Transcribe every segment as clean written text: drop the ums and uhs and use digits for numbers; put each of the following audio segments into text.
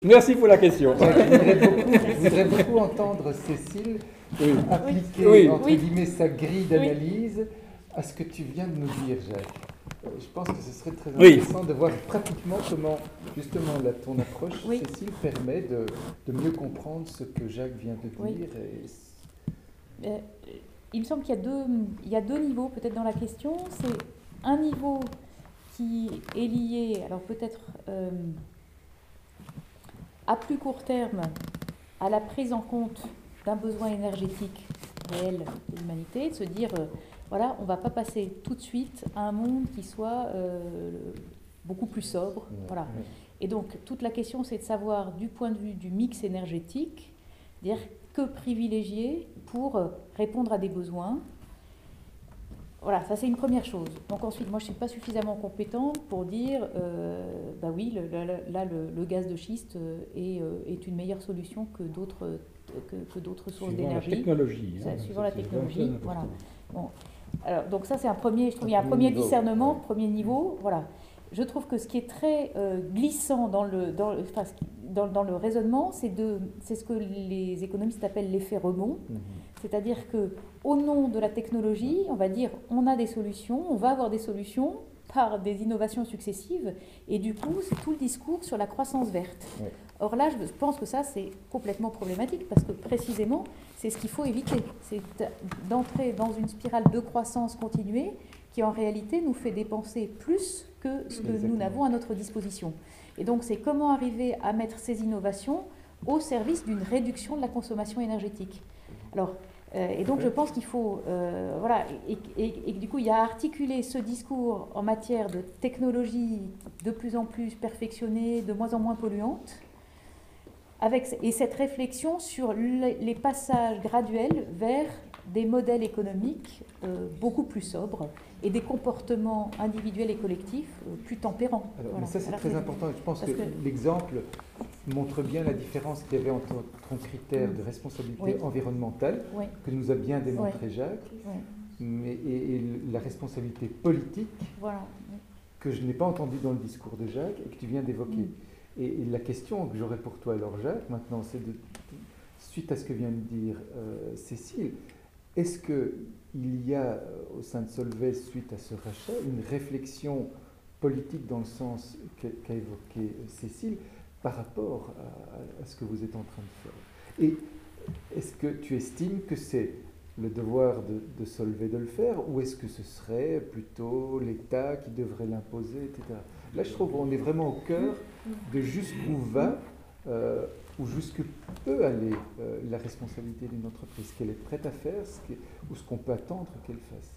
Merci pour la question. Je voudrais beaucoup entendre Cécile appliquer, entre guillemets, sa grille d'analyse à ce que tu viens de nous dire, Jacques. Je pense que ce serait très intéressant de voir pratiquement comment, justement, ton approche, Cécile, permet de mieux comprendre ce que Jacques vient de dire. Il me semble qu'il y a deux niveaux peut-être dans la question. C'est un niveau qui est lié, alors peut-être à plus court terme, à la prise en compte d'un besoin énergétique réel de l'humanité, de se dire, voilà, on ne va pas passer tout de suite à un monde qui soit beaucoup plus sobre. Voilà. Et donc, toute la question, c'est de savoir, du point de vue du mix énergétique, dire que privilégier pour répondre à des besoins. Voilà, ça c'est une première chose. Donc ensuite, moi je ne suis pas suffisamment compétente pour dire, bah oui, le gaz de schiste est une meilleure solution que d'autres sources d'énergie. Suivant la technologie. Voilà. Bon. Alors, donc ça c'est un premier, je trouve qu'il y a un premier discernement, premier niveau. Voilà. Je trouve que ce qui est très glissant dans le raisonnement, c'est ce que les économistes appellent l'effet rebond. C'est-à-dire qu'au nom de la technologie, on va dire on a des solutions, on va avoir des solutions par des innovations successives, et du coup, c'est tout le discours sur la croissance verte. Or là, je pense que ça, c'est complètement problématique, parce que précisément, c'est ce qu'il faut éviter. C'est d'entrer dans une spirale de croissance continuée qui, en réalité, nous fait dépenser plus que ce que nous n'avons à notre disposition. Et donc, c'est comment arriver à mettre ces innovations au service d'une réduction de la consommation énergétique. Alors, et donc, je pense qu'il faut... voilà, et du coup, il y a à articuler ce discours en matière de technologie de plus en plus perfectionnée, de moins en moins polluante, et cette réflexion sur les passages graduels vers des modèles économiques beaucoup plus sobres et des comportements individuels et collectifs plus tempérants. Alors, voilà. Mais ça, c'est très important. Je pense que l'exemple montre bien la différence qu'il y avait entre un critère de responsabilité environnementale, que nous a bien démontré Jacques, et la responsabilité politique, que je n'ai pas entendue dans le discours de Jacques et que tu viens d'évoquer. Et la question que j'aurais pour toi, alors Jacques, maintenant, c'est suite à ce que vient de dire Cécile, est-ce qu'il y a au sein de Solvay, suite à ce rachat, une réflexion politique dans le sens qu'a évoqué Cécile par rapport à ce que vous êtes en train de faire? Et est-ce que tu estimes que c'est le devoir de Solvay de le faire, ou est-ce que ce serait plutôt l'État qui devrait l'imposer, etc. Là, je trouve qu'on est vraiment au cœur de jusqu'où va ou jusque peut aller la responsabilité d'une entreprise, ce qu'elle est prête à faire ou ce qu'on peut attendre qu'elle fasse.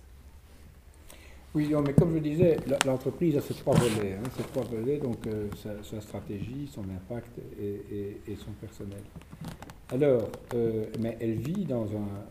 Oui, non, mais comme je disais, l'entreprise a ces trois volets, donc sa stratégie, son impact et son personnel. Alors, mais elle vit dans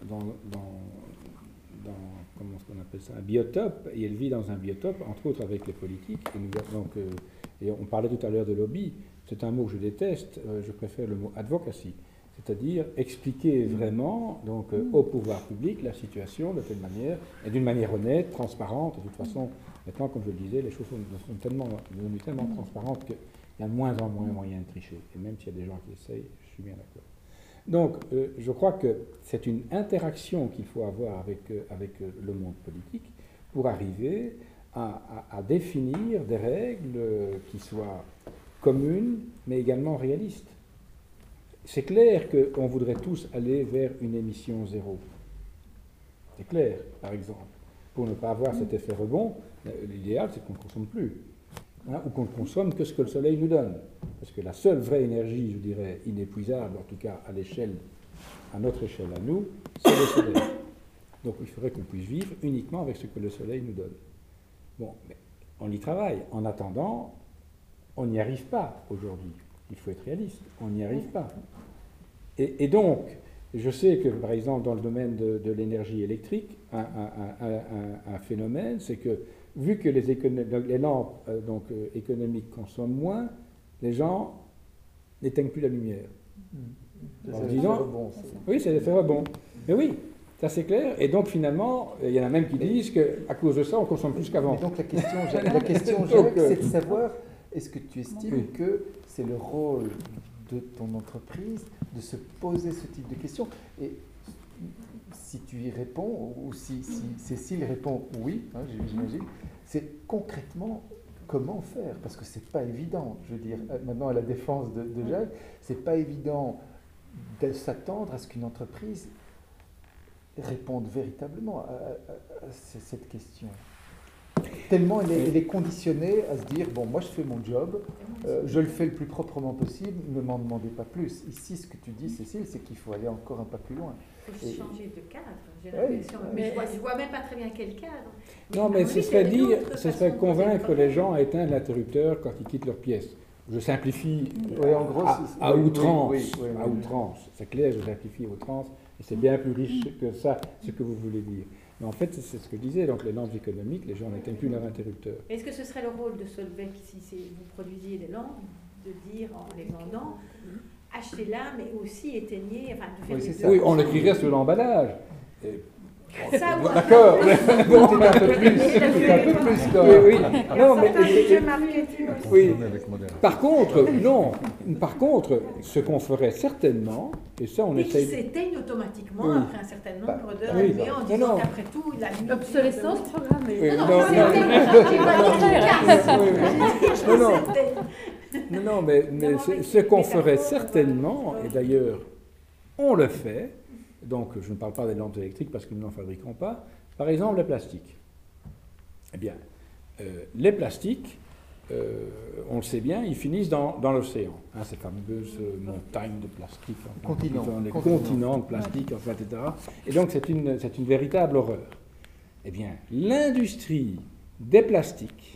comment on appelle ça, un biotope, et elle vit dans un biotope, entre autres avec les politiques. Et on parlait tout à l'heure de lobby. C'est un mot que je déteste. Je préfère le mot advocacy, c'est-à-dire expliquer vraiment au pouvoir public la situation de telle manière, et d'une manière honnête, transparente. De toute façon, maintenant, comme je le disais, les choses sont devenues tellement transparentes qu'il y a de moins en moins moyen de tricher. Et même s'il y a des gens qui essayent, je suis bien d'accord. Donc, je crois que c'est une interaction qu'il faut avoir avec le monde politique pour arriver à définir des règles qui soient communes, mais également réalistes. C'est clair qu'on voudrait tous aller vers une émission zéro. C'est clair, par exemple. Pour ne pas avoir cet effet rebond, l'idéal, c'est qu'on ne consomme plus. Ou qu'on ne consomme que ce que le soleil nous donne. Parce que la seule vraie énergie, je dirais, inépuisable, en tout cas à notre échelle à nous, c'est le soleil. Donc il faudrait qu'on puisse vivre uniquement avec ce que le soleil nous donne. Bon, mais on y travaille. En attendant, on n'y arrive pas aujourd'hui. Il faut être réaliste. On n'y arrive pas. Et donc, je sais que, par exemple, dans le domaine de l'énergie électrique, un phénomène, c'est que vu que les lampes économiques consomment moins, les gens n'éteignent plus la lumière. En disant, oui, c'est l'effet rebond. Mais oui, ça c'est clair. Et donc finalement, il y en a même qui disent qu'à cause de ça, on consomme plus qu'avant. Donc la question Jacques, c'est de savoir, est-ce que tu estimes que c'est le rôle de ton entreprise de se poser ce type de questions. Et si tu y réponds, ou si Cécile répond oui, hein, j'imagine, c'est concrètement comment faire, parce que c'est pas évident. Je veux dire, maintenant à la défense de Jacques, c'est pas évident de s'attendre à ce qu'une entreprise réponde véritablement à cette question. Tellement elle est conditionnée à se dire, bon, moi je fais mon job, je le fais le plus proprement possible, ne m'en demandez pas plus. Ici, ce que tu dis, Cécile, c'est qu'il faut aller encore un pas plus loin. Il faut changer de cadre, j'ai l'impression. Mais je vois même pas très bien quel cadre. Non, mais ce serait convaincre les gens à éteindre l'interrupteur quand ils quittent leur pièce. Je simplifie en gros, à outrance. À outrance, c'est clair, je simplifie à outrance, et c'est bien plus riche que ça, ce que vous voulez dire. Mais en fait, c'est ce que je disais, donc les lampes économiques, les gens n'éteignent plus leur interrupteur. Est-ce que ce serait le rôle de Solvay, si vous produisiez des lampes, de dire en les vendant, achetez-la, mais aussi éteignez, enfin, de faire des... Oui, on l'écrirait sur l'emballage. Ça, d'accord. Donc, un peu plus. Oui. Non, mais oui. Par contre, ce qu'on ferait certainement, et ça on essaye. Ils s'éteignent automatiquement après un certain nombre d'heures arrivées en disant qu'après tout, la limite. Obsolescence programmée. Non, mais ce qu'on ferait certainement, et d'ailleurs on le fait. Donc, je ne parle pas des lampes électriques parce que nous n'en fabriquons pas. Par exemple, le plastique. Eh bien, les plastiques, on le sait bien, ils finissent dans l'océan. Hein, ces fameuses montagnes de plastique, les continents de plastique, enfin, etc. Et donc, c'est une véritable horreur. Eh bien, l'industrie des plastiques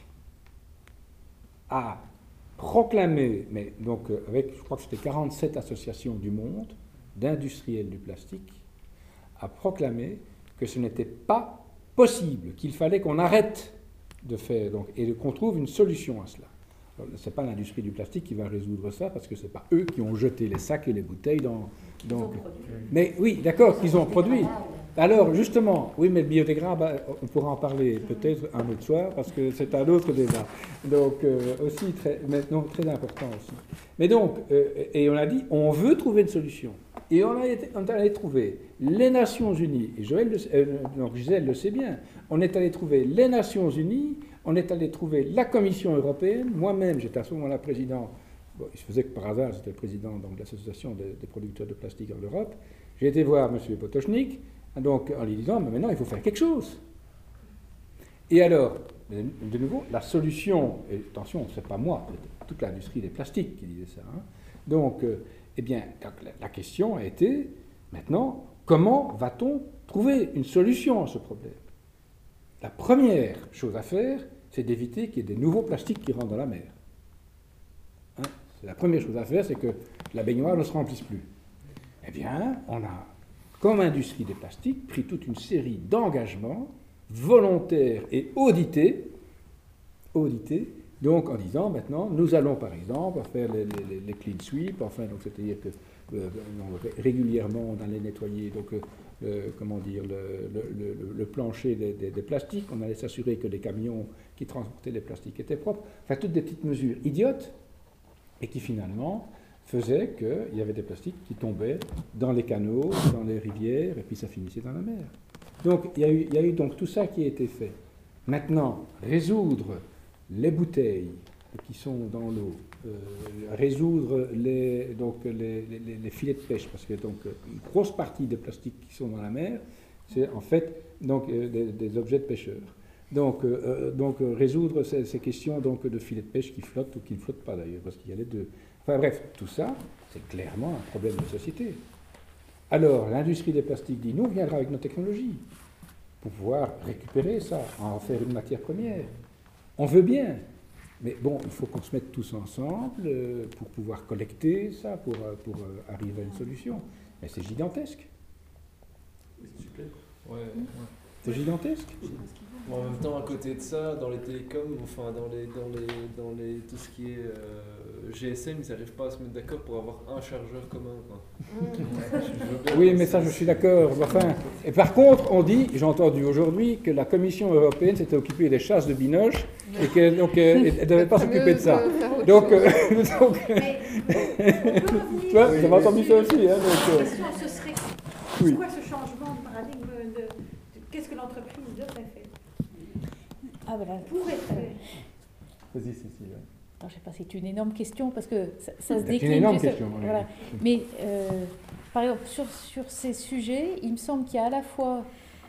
a proclamé, mais donc avec, je crois que c'était 47 associations du monde, d'industriels du plastique, a proclamé que ce n'était pas possible, qu'il fallait qu'on arrête de faire, donc, et qu'on trouve une solution à cela. Ce n'est pas l'industrie du plastique qui va résoudre ça, parce que ce n'est pas eux qui ont jeté les sacs et les bouteilles dans... Mais oui, d'accord, qu'ils ont produit. Alors, justement, oui, mais le biodégradable, on pourra en parler peut-être un autre soir, parce que c'est un autre débat. Donc, aussi, très important aussi. Mais donc, et on a dit, on veut trouver une solution. Et on est allé trouver les Nations Unies, et Gisèle le sait bien, on est allé trouver les Nations Unies, on est allé trouver la Commission européenne, moi-même, j'étais à ce moment-là président, bon, il se faisait que par hasard, j'étais le président donc, de l'association des producteurs de plastique en Europe, j'ai été voir M. Potočnik, donc en lui disant, mais maintenant il faut faire quelque chose. Et alors, de nouveau, la solution, et attention, c'est pas moi, c'est toute l'industrie des plastiques qui disait ça, hein, donc... Eh bien, la question a été, maintenant, comment va-t-on trouver une solution à ce problème? La première chose à faire, c'est d'éviter qu'il y ait des nouveaux plastiques qui rentrent dans la mer. Hein? La première chose à faire, c'est que la baignoire ne se remplisse plus. Eh bien, on a, comme industrie des plastiques, pris toute une série d'engagements volontaires et audités, donc en disant maintenant, nous allons par exemple faire les clean sweep, enfin, donc c'est-à-dire que régulièrement on allait nettoyer donc, le plancher des plastiques, on allait s'assurer que les camions qui transportaient les plastiques étaient propres, enfin toutes des petites mesures idiotes et qui finalement faisaient qu'il y avait des plastiques qui tombaient dans les canaux, dans les rivières et puis ça finissait dans la mer. Donc il y a eu donc tout ça qui a été fait. Maintenant, résoudre les bouteilles qui sont dans l'eau, résoudre les filets de pêche, parce que donc, une grosse partie des plastiques qui sont dans la mer, c'est en fait donc, des objets de pêcheurs. Donc résoudre ces questions donc, de filets de pêche qui flottent ou qui ne flottent pas d'ailleurs, parce qu'il y a les deux. Enfin bref, tout ça, c'est clairement un problème de société. Alors, l'industrie des plastiques dit, nous, viendra avec nos technologies pour pouvoir récupérer ça, en faire une matière première. On veut bien, mais bon, il faut qu'on se mette tous ensemble pour pouvoir collecter ça, pour arriver à une solution. Mais c'est gigantesque. Oui, c'est super. Ouais. C'est gigantesque. En même temps, à côté de ça, dans les télécoms, enfin dans les tout ce qui est GSM, ils n'arrivent pas à se mettre d'accord pour avoir un chargeur commun. Oui, mais ça, je suis d'accord. Enfin, et par contre, on dit, j'ai entendu aujourd'hui, que la Commission européenne s'était occupée des chasses de binoches et qu'elle ne devait pas s'occuper de ça. Donc, Mais on peut revenir. tu vois, vous avez entendu ça aussi. Hein, La question, ce serait oui. quoi ce changement de paradigme qu'est-ce que l'entreprise devrait faire pour être fait. Vas-y, Cécile. Alors, je ne sais pas, c'est une énorme question parce que ça se décline. C'est une énorme question. Voilà. Mais par exemple, sur ces sujets, il me semble qu'il y a à la fois.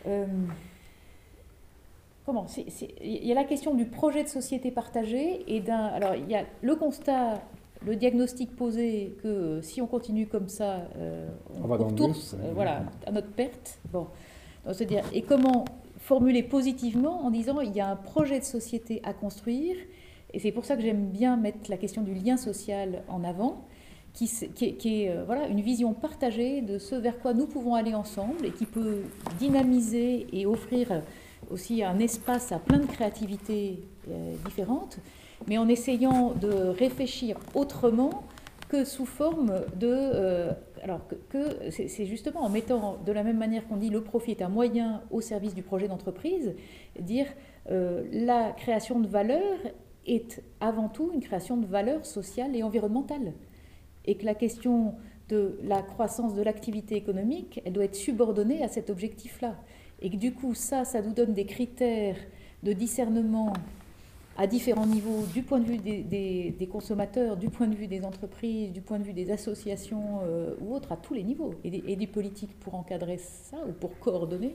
Il y a la question du projet de société partagé et d'un. Alors, il y a le constat, le diagnostic posé que si on continue comme ça, on retourne voilà, à notre perte. Bon. Donc, c'est-à-dire, et comment formuler positivement en disant il y a un projet de société à construire. Et c'est pour ça que j'aime bien mettre la question du lien social en avant, qui est voilà, une vision partagée de ce vers quoi nous pouvons aller ensemble et qui peut dynamiser et offrir aussi un espace à plein de créativités différentes, mais en essayant de réfléchir autrement que sous forme de... alors que c'est justement en mettant de la même manière qu'on dit le profit est un moyen au service du projet d'entreprise, dire la création de valeur est avant tout une création de valeur sociale et environnementale. Et que la question de la croissance de l'activité économique, elle doit être subordonnée à cet objectif-là. Et que du coup, ça nous donne des critères de discernement à différents niveaux, du point de vue des consommateurs, du point de vue des entreprises, du point de vue des associations ou autres, à tous les niveaux, et des politiques pour encadrer ça ou pour coordonner,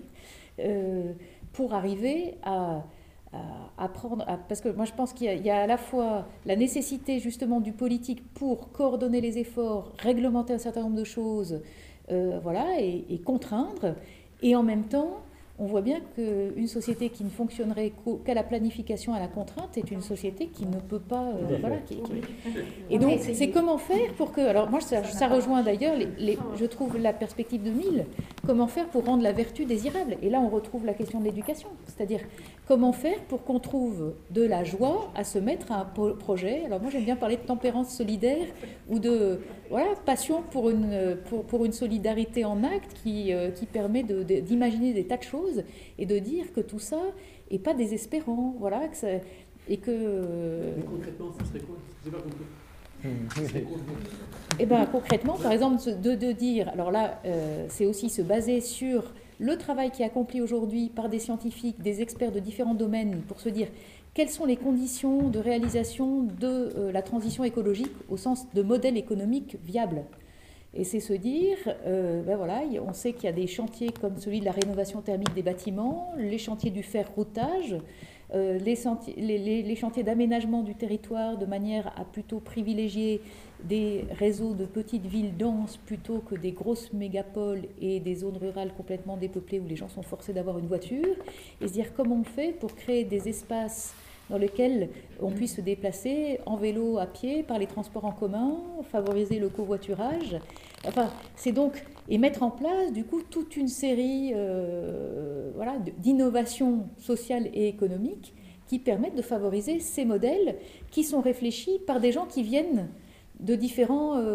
pour arriver à prendre... parce que moi je pense qu'il y a à la fois la nécessité justement du politique pour coordonner les efforts, réglementer un certain nombre de choses, voilà, et contraindre, et en même temps... On voit bien qu'une société qui ne fonctionnerait qu'à la planification, à la contrainte, est une société qui ne peut pas... voilà, Et donc, c'est comment faire pour que... Alors moi, ça rejoint d'ailleurs, je trouve, la perspective de Mill. Comment faire pour rendre la vertu désirable? Et là, on retrouve la question de l'éducation. C'est-à-dire, comment faire pour qu'on trouve de la joie à se mettre à un projet? Alors moi, j'aime bien parler de tempérance solidaire ou de passion pour une solidarité en acte qui permet d'imaginer des tas de choses et de dire que tout ça n'est pas désespérant, voilà, et que... Mais concrètement, ça serait quoi? Je n'ai pas compris. Eh bien, concrètement, par exemple, de dire, alors là, c'est aussi se baser sur le travail qui est accompli aujourd'hui par des scientifiques, des experts de différents domaines, pour se dire quelles sont les conditions de réalisation de la transition écologique au sens de modèle économique viable. Et c'est se dire, voilà, on sait qu'il y a des chantiers comme celui de la rénovation thermique des bâtiments, les chantiers du fer-routage, les chantiers d'aménagement du territoire de manière à plutôt privilégier des réseaux de petites villes denses plutôt que des grosses mégapoles et des zones rurales complètement dépeuplées où les gens sont forcés d'avoir une voiture, et se dire comment on fait pour créer des espaces dans lesquels on puisse se déplacer en vélo, à pied, par les transports en commun, favoriser le covoiturage. Enfin, c'est donc, et mettre en place, du coup, toute une série d'innovations sociales et économiques qui permettent de favoriser ces modèles qui sont réfléchis par des gens qui viennent de différentes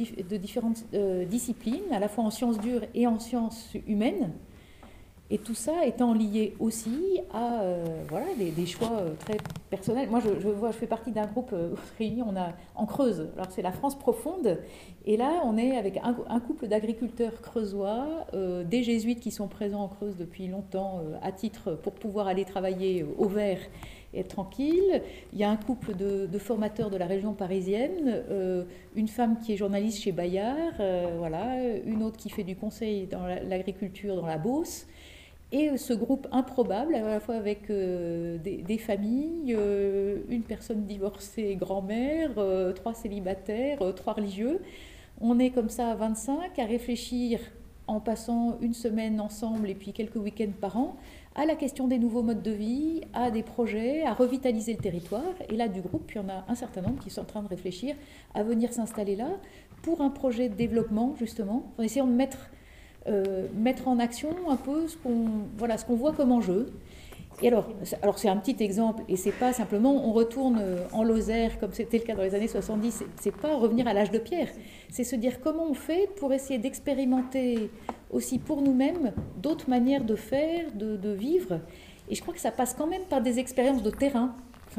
disciplines, à la fois en sciences dures et en sciences humaines. Et tout ça étant lié aussi à des choix très personnels. Moi, je fais partie d'un groupe réuni, on a en Creuse. Alors, c'est la France profonde. Et là, on est avec un couple d'agriculteurs creusois, des jésuites qui sont présents en Creuse depuis longtemps à titre pour pouvoir aller travailler au vert et être tranquille. Il y a un couple de formateurs de la région parisienne, une femme qui est journaliste chez Bayard, une autre qui fait du conseil dans l'agriculture dans la Beauce. Et ce groupe improbable, à la fois avec des familles, une personne divorcée grand-mère, 3 célibataires, 3 religieux. On est comme ça à 25 à réfléchir en passant une semaine ensemble et puis quelques week-ends par an à la question des nouveaux modes de vie, à des projets, à revitaliser le territoire. Et là, du groupe, il y en a un certain nombre qui sont en train de réfléchir à venir s'installer là pour un projet de développement, justement, en essayant de mettre... mettre en action un peu ce qu'on voit comme enjeu. Et alors c'est un petit exemple, et c'est pas simplement on retourne en Lozère comme c'était le cas dans les années 70, c'est pas revenir à l'âge de pierre, c'est se dire comment on fait pour essayer d'expérimenter aussi pour nous-mêmes d'autres manières de faire, de vivre, et je crois que ça passe quand même par des expériences de terrain.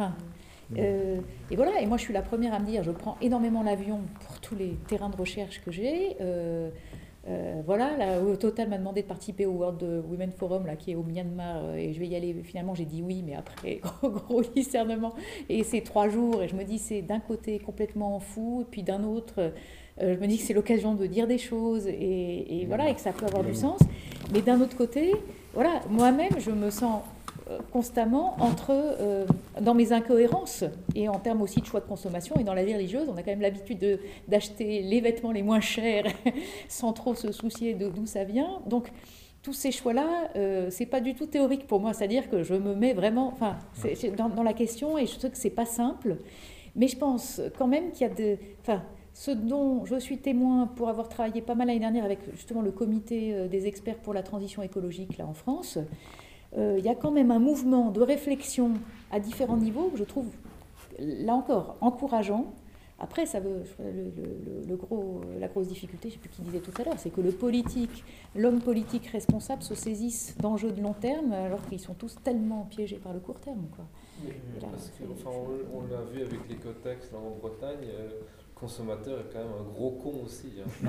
Et voilà, et moi je suis la première à me dire, je prends énormément l'avion pour tous les terrains de recherche que j'ai. Voilà, là, Total m'a demandé de participer au World Women Forum là, qui est au Myanmar, et je vais y aller. Finalement, j'ai dit oui, mais après, gros discernement. Et c'est 3 jours, et je me dis, c'est d'un côté complètement fou, et puis d'un autre, je me dis que c'est l'occasion de dire des choses, et voilà, et que ça peut avoir du sens. Mais d'un autre côté, voilà, moi-même, je me sens constamment dans mes incohérences, et en termes aussi de choix de consommation. Et dans la vie religieuse, on a quand même l'habitude d'acheter les vêtements les moins chers sans trop se soucier de d'où ça vient. Donc tous ces choix-là, c'est pas du tout théorique pour moi, c'est-à-dire que je me mets vraiment dans la question, et je sais que c'est pas simple, mais je pense quand même qu'il y a ce dont je suis témoin pour avoir travaillé pas mal l'année dernière avec justement le comité des experts pour la transition écologique là en France. Il y a quand même un mouvement de réflexion à différents niveaux que je trouve, là encore, encourageant. Après, la grosse difficulté, je ne sais plus qui disait tout à l'heure, c'est que l'homme politique responsable se saisisse d'enjeux de long terme alors qu'ils sont tous tellement piégés par le court terme, quoi. Là, parce que, on l'a vu avec l'écotaxe là en Bretagne, le consommateur est quand même un gros con aussi. Hein.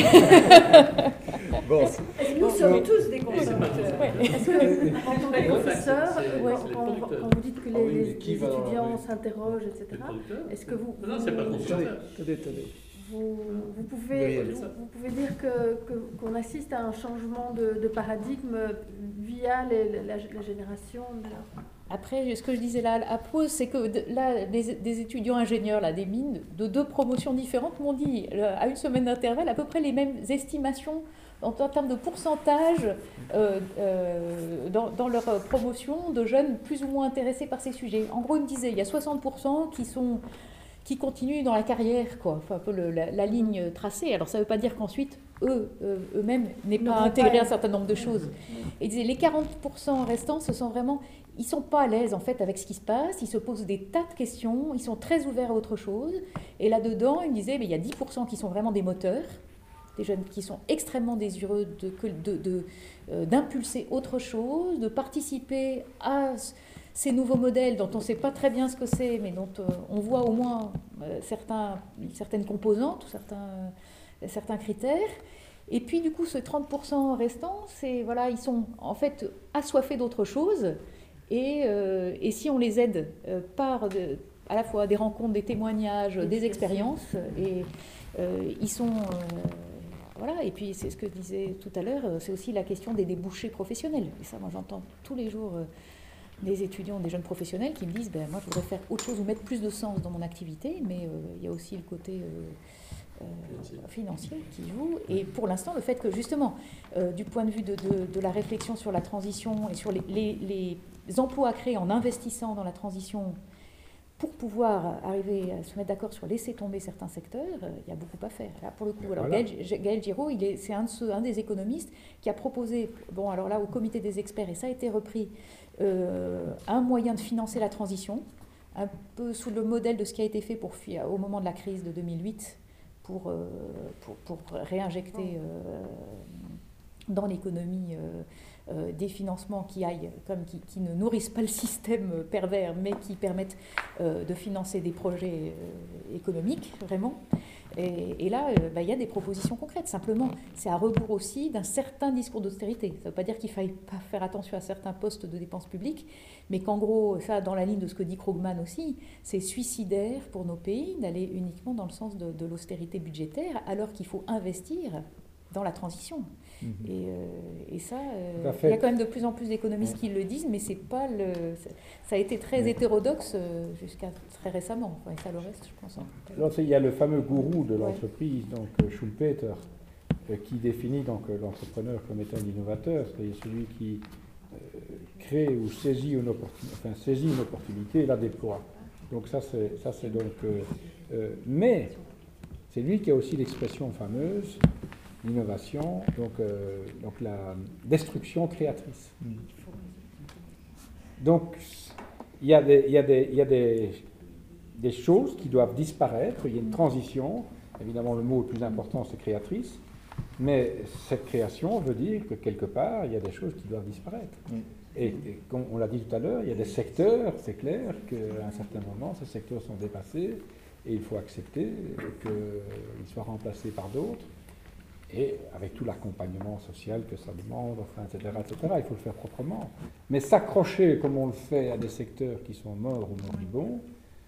Bon. Nous sommes tous des consommateurs. Est-ce que, en tant que professeur, quand vous dites que les étudiants s'interrogent, etc., est-ce que vous... Non, c'est pas consommateur. Vous pouvez dire qu'on assiste à un changement de paradigme via la génération de... Après, ce que je disais là à pause, c'est que là, des étudiants ingénieurs là, des mines de 2 promotions différentes m'ont dit, à une semaine d'intervalle, à peu près les mêmes estimations en termes de pourcentage dans leur promotion de jeunes plus ou moins intéressés par ces sujets. En gros, ils me disaient, il y a 60% qui continuent dans la carrière, quoi, enfin un peu la ligne tracée. Alors ça ne veut pas dire qu'ensuite, eux-mêmes n'aient pas intégré un certain nombre de choses. Et ils disaient, les 40% restants, ce sont vraiment... Ils ne sont pas à l'aise en fait avec ce qui se passe, ils se posent des tas de questions, ils sont très ouverts à autre chose. Et là-dedans, ils me disaient, mais il y a 10% qui sont vraiment des moteurs, des jeunes qui sont extrêmement désireux d'impulser autre chose, de participer à ces nouveaux modèles dont on ne sait pas très bien ce que c'est, mais dont on voit au moins certaines composantes ou certains critères. Et puis du coup, ce 30% restant, ils sont en fait assoiffés d'autre chose. Et si on les aide par à la fois des rencontres, des témoignages, des expériences, et ils sont... voilà, et puis c'est ce que je disais tout à l'heure, c'est aussi la question des débouchés professionnels. Et ça, moi j'entends tous les jours des étudiants, des jeunes professionnels qui me disent moi je voudrais faire autre chose ou mettre plus de sens dans mon activité, mais il y a aussi le côté financier qui joue. Et pour l'instant, le fait que justement, du point de vue de la réflexion sur la transition et sur les emplois créés en investissant dans la transition pour pouvoir arriver à se mettre d'accord sur laisser tomber certains secteurs, il y a beaucoup à faire. Là, pour le coup, alors voilà. Gaël Giraud, c'est un des économistes qui a proposé, alors là, au comité des experts, et ça a été repris, un moyen de financer la transition, un peu sous le modèle de ce qui a été fait au moment de la crise de 2008, pour réinjecter dans l'économie des financements qui ne nourrissent pas le système pervers, mais qui permettent de financer des projets économiques, vraiment. Et là, il y a des propositions concrètes. Simplement, c'est à rebours aussi d'un certain discours d'austérité. Ça ne veut pas dire qu'il ne faille pas faire attention à certains postes de dépenses publiques, mais qu'en gros, ça, dans la ligne de ce que dit Krugman aussi, c'est suicidaire pour nos pays d'aller uniquement dans le sens de l'austérité budgétaire, alors qu'il faut investir dans la transition. Et ça, il y a quand même de plus en plus d'économistes qui le disent, mais c'est pas ça a été très hétérodoxe jusqu'à très récemment. Et ça le reste, je pense. Alors, il y a le fameux gourou de l'entreprise, donc Schumpeter, qui définit donc l'entrepreneur comme étant un innovateur, c'est-à-dire celui qui crée ou saisit une opportunité et la déploie. Donc ça c'est donc... mais c'est lui qui a aussi l'expression fameuse l'innovation, donc la destruction créatrice. Donc, il y a des choses qui doivent disparaître, il y a une transition, évidemment le mot le plus important c'est créatrice, mais cette création veut dire que quelque part, il y a des choses qui doivent disparaître. Et comme on l'a dit tout à l'heure, il y a des secteurs, c'est clair qu'à un certain moment, ces secteurs sont dépassés et il faut accepter qu'ils soient remplacés par d'autres. Et avec tout l'accompagnement social que ça demande, enfin, etc., il faut le faire proprement. Mais s'accrocher, comme on le fait, à des secteurs qui sont morts ou moribonds,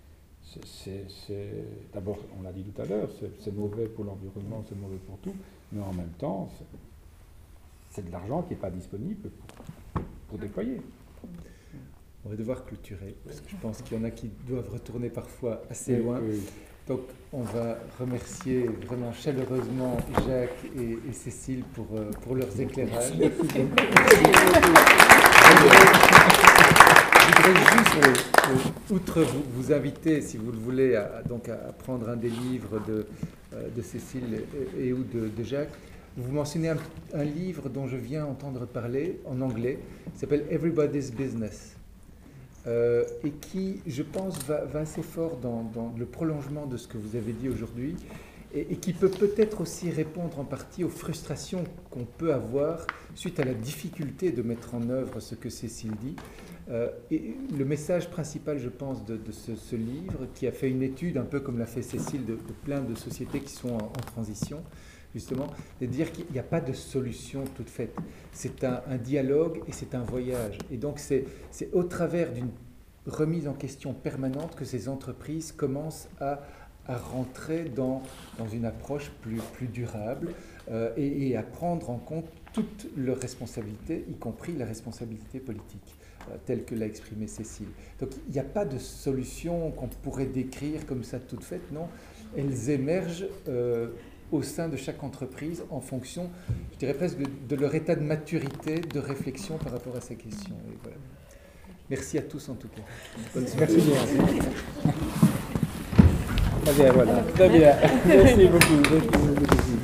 d'abord, on l'a dit tout à l'heure, c'est mauvais pour l'environnement, c'est mauvais pour tout, mais en même temps, c'est de l'argent qui n'est pas disponible pour déployer. On va devoir clôturer, parce que je pense qu'il y en a qui doivent retourner parfois assez loin. Oui. Donc, on va remercier vraiment chaleureusement Jacques et Cécile pour leurs éclairages. Je voudrais juste, outre vous inviter, si vous le voulez, à prendre un des livres de Cécile et ou de Jacques. Vous mentionnez un livre dont je viens entendre parler en anglais, qui s'appelle Everybody's Business. Et qui, je pense, va assez fort dans le prolongement de ce que vous avez dit aujourd'hui et qui peut peut-être aussi répondre en partie aux frustrations qu'on peut avoir suite à la difficulté de mettre en œuvre ce que Cécile dit. Et le message principal, je pense, de ce livre, qui a fait une étude, un peu comme l'a fait Cécile, de plein de sociétés qui sont en transition, justement, de dire qu'il n'y a pas de solution toute faite. C'est un dialogue et c'est un voyage. Et donc, c'est au travers d'une remise en question permanente que ces entreprises commencent à rentrer dans une approche plus durable et à prendre en compte toutes leurs responsabilités, y compris la responsabilité politique, telle que l'a exprimée Cécile. Donc, il n'y a pas de solution qu'on pourrait décrire comme ça toute faite, non. Elles émergent au sein de chaque entreprise en fonction, je dirais presque, de leur état de maturité, de réflexion par rapport à ces questions. Et voilà. Merci à tous en tout cas. Merci bien. Très bien, voilà. Très bien. Merci beaucoup.